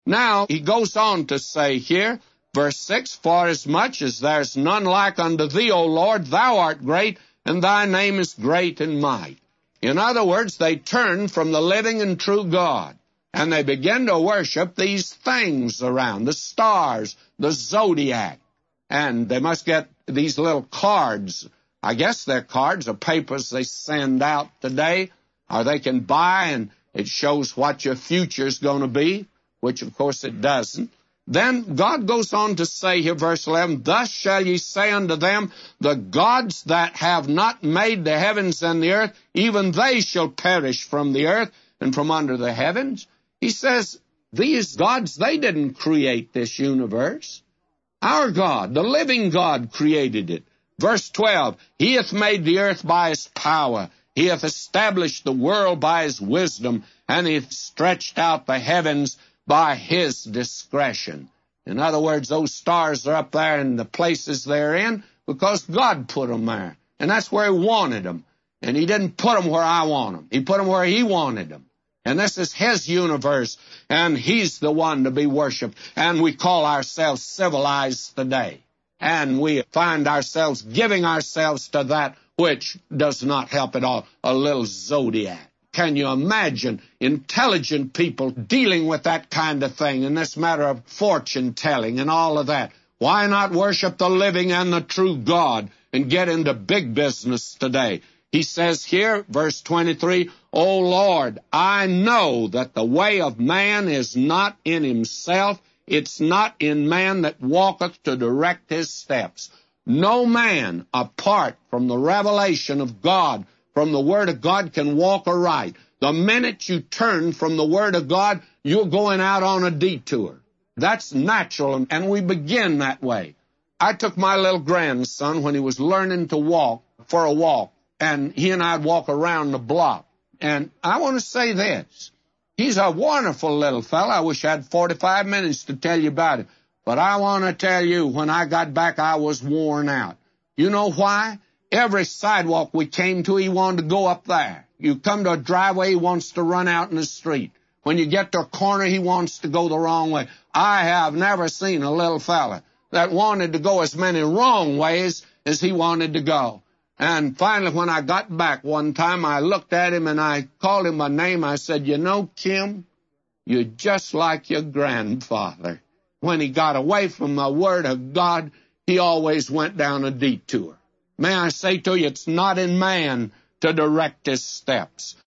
Now, he goes on to say here, verse 6, "Forasmuch as there's none like unto thee, O Lord, thou art great, and thy name is great in might." In other words, they turn from the living and true God, and they begin to worship these things around, the stars, the zodiac, and they must get these little cards. I guess they're cards or papers they send out today, or they can buy, and it shows what your future's going to be, which of course it doesn't. Then God goes on to say here, verse 11, "Thus shall ye say unto them, the gods that have not made the heavens and the earth, even they shall perish from the earth and from under the heavens." He says, these gods, they didn't create this universe. Our God, the living God, created it. Verse 12, "He hath made the earth by his power. He hath established the world by his wisdom, and he hath stretched out the heavens by his discretion." In other words, those stars are up there in the places they're in because God put them there. And that's where he wanted them. And he didn't put them where I want them. He put them where he wanted them. And this is his universe, and he's the one to be worshipped. And we call ourselves civilized today. And we find ourselves giving ourselves to that which does not help at all, a little zodiac. Can you imagine intelligent people dealing with that kind of thing in this matter of fortune-telling and all of that? Why not worship the living and the true God and get into big business today? He says here, verse 23, "O Lord, I know that the way of man is not in himself. It's not in man that walketh to direct his steps." No man, apart from the revelation of God, from the Word of God, can walk aright. The minute you turn from the Word of God, you're going out on a detour. That's natural, and we begin that way. I took my little grandson when he was learning to walk for a walk, and he and I'd walk around the block. And I want to say this. He's a wonderful little fella. I wish I had 45 minutes to tell you about it. But I want to tell you, when I got back, I was worn out. You know why? Every sidewalk we came to, he wanted to go up there. You come to a driveway, he wants to run out in the street. When you get to a corner, he wants to go the wrong way. I have never seen a little fella that wanted to go as many wrong ways as he wanted to go. And finally, when I got back one time, I looked at him and I called him by name. I said, "You know, Kim, you're just like your grandfather. When he got away from the Word of God, he always went down a detour." May I say to you, it's not in man to direct his steps.